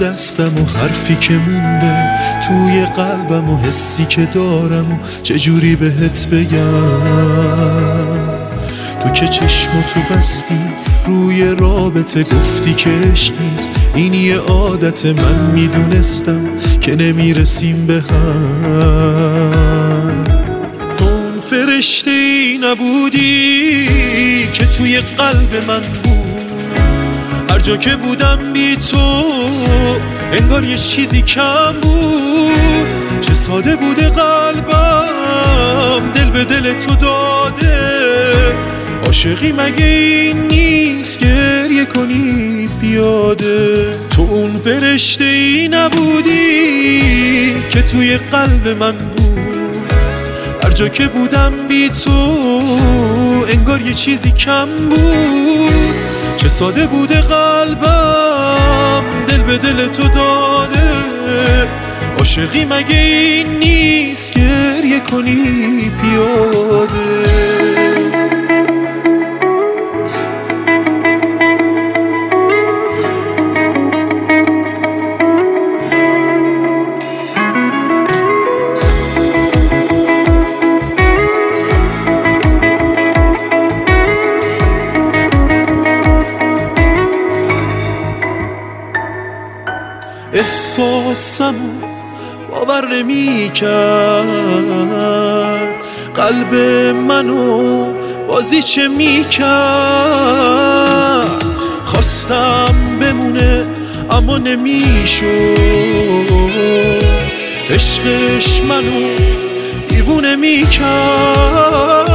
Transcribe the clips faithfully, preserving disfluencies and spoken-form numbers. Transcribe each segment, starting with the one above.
دستم و حرفی که مونده توی قلبم و حسی که دارم و چجوری بهت بگم. تو که چشماتو بستی روی رابطه گفتی که عشق نیست، این یه عادت من میدونستم که نمیرسیم به هم. اون فرشته ای نبودی که توی قلب من بود، هر جا که بودم بی تو انگار یه چیزی کم بود. چه ساده بوده قلبم دل به دل تو داده، عاشقی مگه این نیست گریه کنی بیاده. تو اون فرشته ای نبودی که توی قلب من بود، هر جا که بودم بی تو انگار یه چیزی کم بود. چه ساده بوده قلبم دل به دل تو داده، عاشقی مگه این نیست گریه کنی بیاده. احساسمو باور نمی کرد، قلب منو بازی چه می کرد. خواستم بمونه اما نمی شد، عشقش منو دیوونه می کرد.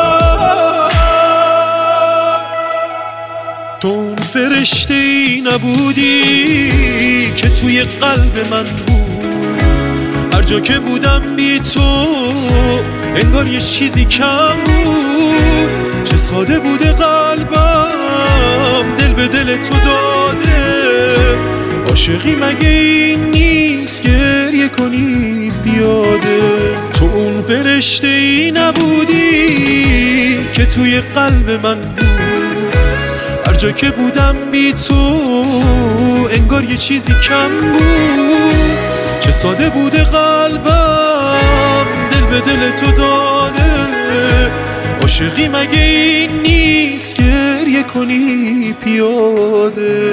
تو فرشته ای نبودی که توی قلب من بود، هر جا که بودم بی تو انگار یه چیزی کم بود. چه ساده بوده قلبم دل به دل تو داده، عاشقی مگه این نیست گریه کنی بیاده. تو اون فرشته ای نبودی که توی قلب من بود، هر جا که بودم بی تو انگار یه چیزی کم بود. چه ساده بوده قلبم دل به دل تو داده، عاشقی مگه این نیست گریه کنی پیاده.